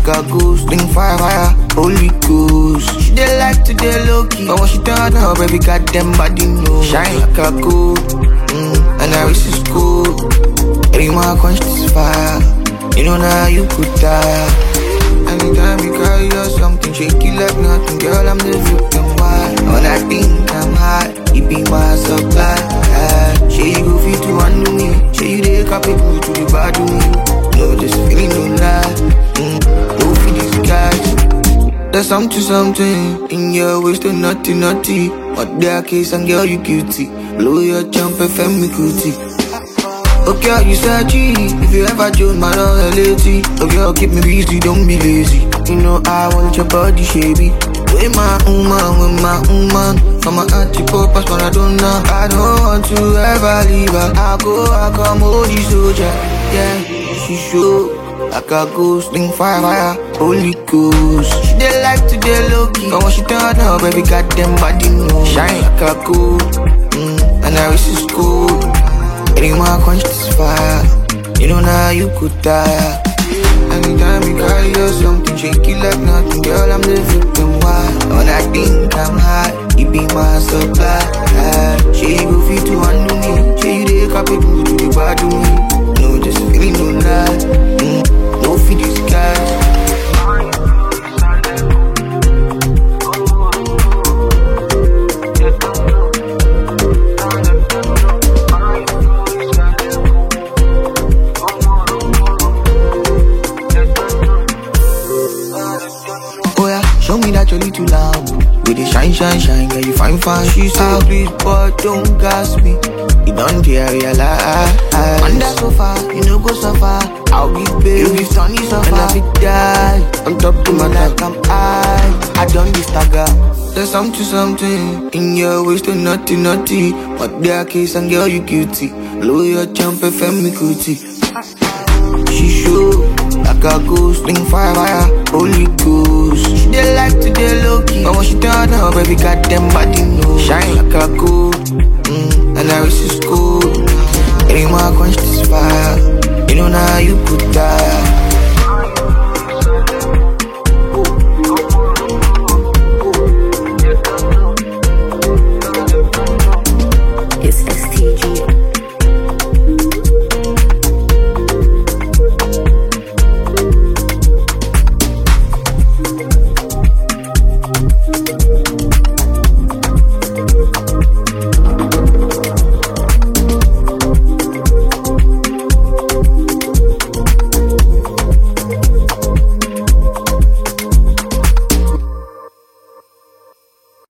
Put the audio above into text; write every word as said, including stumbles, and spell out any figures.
like a ghost. Bring fire, fire, Holy Ghost. She dey like to dey low key, but when she turn up, baby, goddamn body know. Shine like a gold, mm, and I wish it's cool. Every man conscious fire, you know now you could die. Anytime you carry or something, shake it like nothing, girl, I'm the victim. Why? When I think I'm hot, it be my supply. Uh, she you go fit to undo me, she you dey capable to the bad me. No, this feeling no lie, mm, no for these guys. There's something, something in your waist, to naughty, naughty. But their case and girl, you guilty. Blow your jump, F M me cootie. Okay, you said G, if you ever join my love, lady. Okay, keep me busy, don't be lazy. You know I want your body, shabby. With my woman, with my woman. From my auntie, papas, but I don't know. I don't want to ever leave her. I go, I come, hold the soldier. Yeah, she show like a ghost, bring fire, fire, Holy Ghost. She dey like to dey low key, but when she turn up, baby, goddamn body know. Shine like a gold, mm, and I wish it's cool. Any more conscious fire, you know now you could die. Anytime you carry or something, shake it like nothing, girl, I'm the victim. Why? When I think I'm hot, it be my supply. Uh, she you go fit to undo me, she you dey capable to the bad me. No, just feeling no lie, mm, no for these guys. Show me that you're little loud. With the shine, shine, shine, girl, you fine, fine. She said, please, but don't gas me. You don't dare realize. Under so far, you know go so far. I'll be baby, you be sunny so far. And I be die, on top to my like I'm high. I done this stagger. There's something, something in your waist, to naughty, naughty. But their case and girl, you guilty. Blow your jump, F M me cootie. She show like a ghost, bring fire, fire, Holy Ghost. She dey like to dey low key, but when she turn up, baby, goddamn body know. Shine like a gold, mm, and I wish it's cool. Any more conscious fire, you know now you could die.